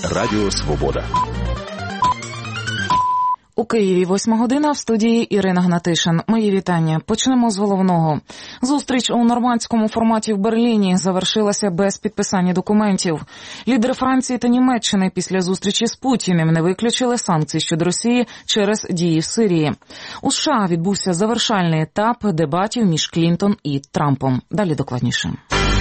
Радіо Свобода. У Києві 8 година, в студії Ірина Гнатишин. Мої вітання. Почнемо з головного. Зустріч у нормандському форматі в Берліні завершилася без підписання документів. Лідери Франції та Німеччини після зустрічі з Путіним не виключили санкцій щодо Росії через дії в Сирії. У США відбувся завершальний етап дебатів між Клінтон і Трампом. Далі докладніше.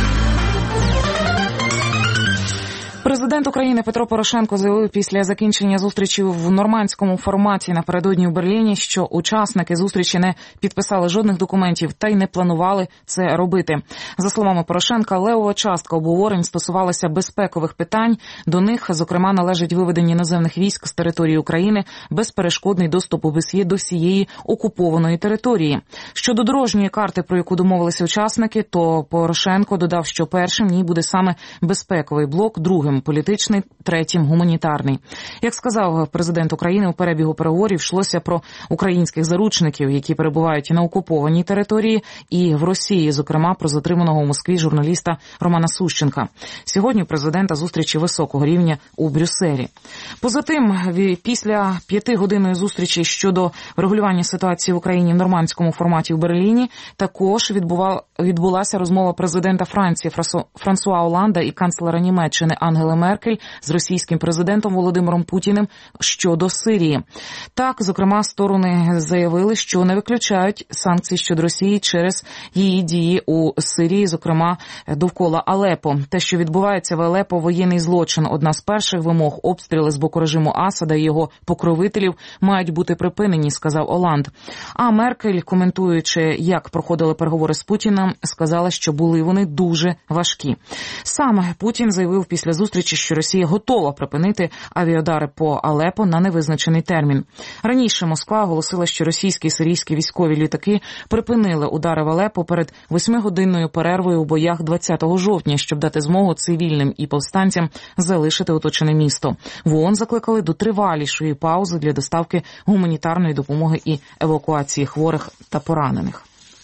Президент України Петро Порошенко заявив після закінчення зустрічі в нормандському форматі напередодні в Берліні, що учасники зустрічі не підписали жодних документів та й не планували це робити. За словами Порошенка, левова частка обговорень стосувалася безпекових питань. До них, зокрема, належить виведення іноземних військ з території України, безперешкодний доступ ОБСЄ до всієї окупованої території. Щодо дорожньої карти, про яку домовилися учасники, то Порошенко додав, що першим в ній буде саме безпековий блок, другим – політичний, третім – гуманітарний. Як сказав президент України, у перебігу переговорів йшлося про українських заручників, які перебувають на окупованій території і в Росії, зокрема про затриманого у Москві журналіста Романа Сущенка. Сьогодні у президента зустрічі високого рівня у Брюсселі. Поза тим, після 5-годинної зустрічі щодо врегулювання ситуації в Україні в нормандському форматі в Берліні, також відбулася розмова президента Франції Франсуа Олланда і канцлера Німеччини Ангели Меркель з російським президентом Володимиром Путіним щодо Сирії. Так, зокрема, сторони заявили, що не виключають санкції щодо Росії через її дії у Сирії, зокрема, довкола Алепо. Те, що відбувається в Алепо, воєнний злочин. Одна з перших вимог – обстріли з боку режиму Асада і його покровителів мають бути припинені, сказав Олланд. А Меркель, коментуючи, як проходили переговори з Путіним, сказала, що були вони дуже важкі. Сам Путін заявив після зустрічі, що Росія готова припинити авіаудари по Алепо на невизначений термін. Раніше Москва оголосила, що російські і сирійські військові літаки припинили удари в Алепо перед 8-годинною перервою у боях 20 жовтня, щоб дати змогу цивільним і повстанцям залишити оточене місто. В ООН закликали до тривалішої паузи для доставки гуманітарної допомоги і евакуації хворих та поранених.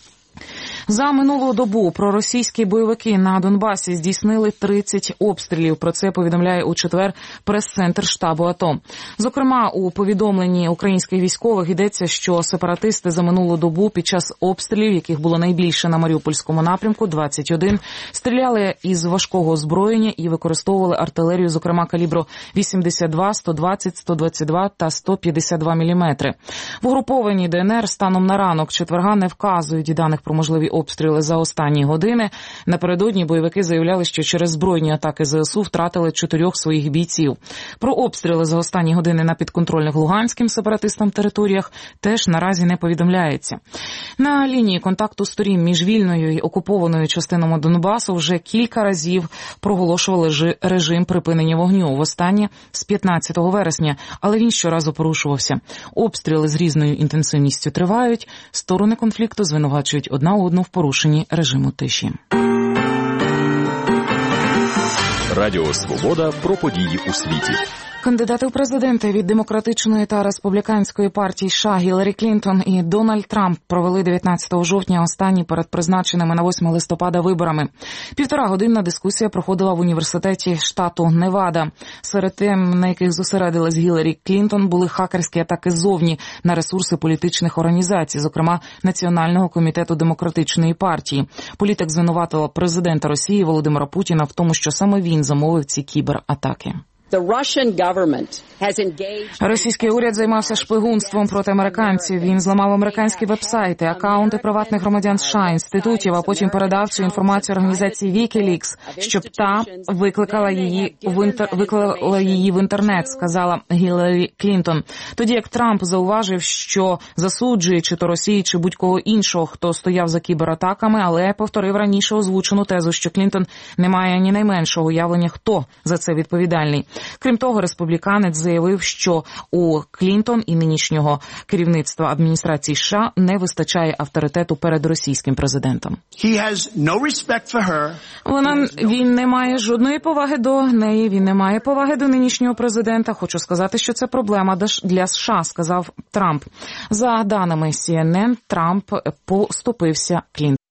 За минулу добу проросійські бойовики на Донбасі здійснили 30 обстрілів. Про це повідомляє у четвер прес-центр штабу АТО. Зокрема, у повідомленні українських військових йдеться, що сепаратисти за минулу добу під час обстрілів, яких було найбільше на Маріупольському напрямку, 21, стріляли із важкого озброєння і використовували артилерію, зокрема калібру 82, 120, 122 та 152 мм. В угрупованій ДНР станом на ранок четверга не вказують даних про можливі обстріли за останні години. Напередодні бойовики заявляли, що через збройні атаки ЗСУ втратили 4 своїх бійців. Про обстріли за останні години на підконтрольних луганським сепаратистам територіях теж наразі не повідомляється. На лінії контакту сторін між вільною і окупованою частинами Донбасу вже кілька разів проголошували режим припинення вогню. Востаннє з 15 вересня, але він щоразу порушувався. Обстріли з різною інтенсивністю тривають. Сторони конфлікту звинувачують одна одну в порушенні режиму тиші. Радіо Свобода про події у світі. Кандидати в президенти від Демократичної та Республіканської партій США Гіларі Клінтон і Дональд Трамп провели 19 жовтня останні перед призначеними на 8 листопада виборами. 1,5-годинна дискусія проходила в університеті штату Невада. Серед тем, на яких зосередилась Гіларі Клінтон, були хакерські атаки ззовні на ресурси політичних організацій, зокрема Національного комітету Демократичної партії. Політик звинуватила президента Росії Володимира Путіна в тому, що саме він замовив ці кібератаки. Російський уряд займався шпигунством проти американців. Він зламав американські вебсайти, акаунти приватних громадян США, інститутів, а потім передав цю інформацію організації WikiLeaks, щоб та виклала її в інтернет, сказала Гіларі Клінтон. Тоді як Трамп зауважив, що засуджує чи то Росії, чи будь-кого іншого, хто стояв за кібератаками, але повторив раніше озвучену тезу, що Клінтон не має ні найменшого уявлення, хто за це відповідальний. Крім того, республіканець заявив, що у Клінтон і нинішнього керівництва адміністрації США не вистачає авторитету перед російським президентом. Він не має жодної поваги до неї, він не має поваги до нинішнього президента. Хочу сказати, що це проблема для США, сказав Трамп. За даними CNN, Трамп поступився Клінтон.